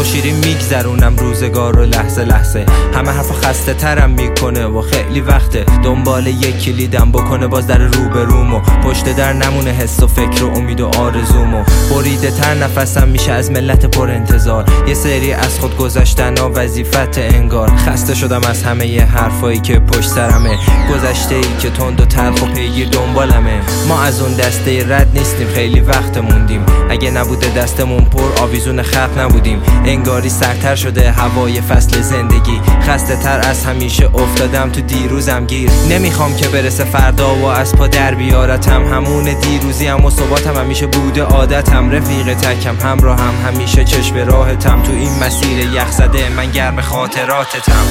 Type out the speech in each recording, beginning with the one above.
و شیرین میگذرونم روزگار و لحظه لحظه. همه حرفا خسته ترم میکنه و خیلی وقته دنبال یک کلیدم بکنه باز در روبرومو. پشت در نمونه حس و فکر و امید و آرزومو. بریده تر نفسم میشه از ملت پر انتظار. یه سری از خود گذشتن و وظیفت انگار. خسته شدم از همه ی حرفایی که پشت سرمه. گذشته ای که تند و تلخ و پیگیر دنبالمه. ما از اون دسته رد نیستیم، خیلی وقت موندیم. اگه نبوده دستمون پر آویزون خلق نبودیم. انگاری سرتر شده هوای فصل زندگی. خسته تر از همیشه افتادم تو دیروزم گیر. نمیخوام که برسه فردا و از پا در بیارتم. همون دیروزیم و ثباتم همیشه بوده عادتم. رفیق تکم همراهم همیشه چشم راحتم. تو این مسیر یخ زده من گرم خاطراتتم.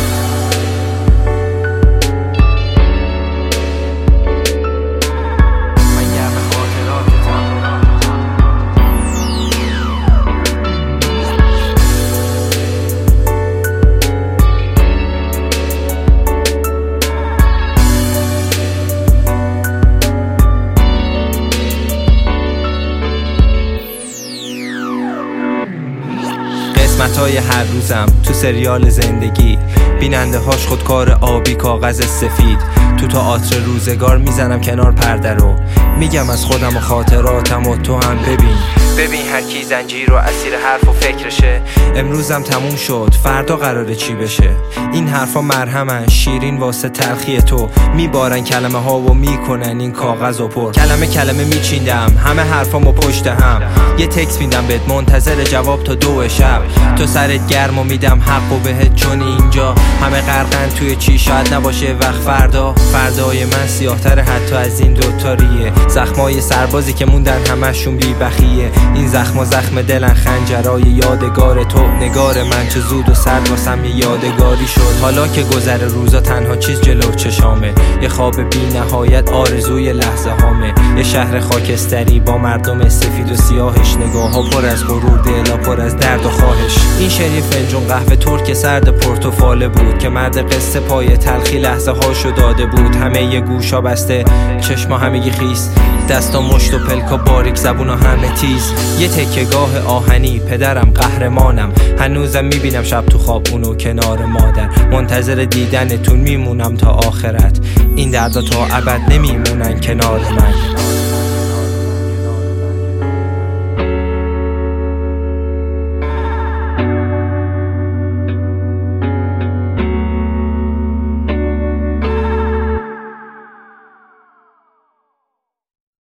قسمتای هر روزم تو سریال زندگی. بیننده هاش خودکار آبی کاغذ سفید. تو تئاتر روزگار میزنم کنار پرده رو. میگم از خودم و خاطراتم و تو هم ببین هر کی زنجیر و اسیر حرف و فکرشه. امروزم تموم شد فردا قراره چی بشه. این حرفا مرهمن شیرین واسه تلخی تو. میبارن کلمه ها و میکنن این کاغذ و پر. کلمه میچیندم همه حرفامو پشت هم. یه تکست میدم بهت منتظر جواب تا 2 شب. تو سرت گرم و میدم حقو بهت چون اینجا همه غرقن توی چی شاید نباشه وقت فردای من سیاه‌تر حتی از این دوتاریه. زخمای سربازی که موندن همشون بی بخیه. این زخما زخم دلن خنجرای یادگار تو. نگار من چه زود و سرد واسم یه یادگاری شد. حالا که گذر روزا تنها چیز جلو چشامه. یه خواب بی نهایت آرزوی لحظه هامه. یه شهر خاکستری با مردم سفید و سیاهش. نگاه ها پر از غرور دلا پر از درد و خواهش. این شعر فنجون قهوه ترک سرد پرتوفاله بود که مرد قصه پای تلخی لحظه هاشو داده بود. همه ی گوشا بسته چشما همگی خیس. دستا مشت و پلکا باریک زبونا همه تیز. یه تکه‌گاه آهنی پدرم قهرمانم. هنوزم میبینم شب تو خواب اونو کنار مادر. منتظر دیدنتون میمونم تا آخرت. این دردا تا ابد نمیمونن کنار من.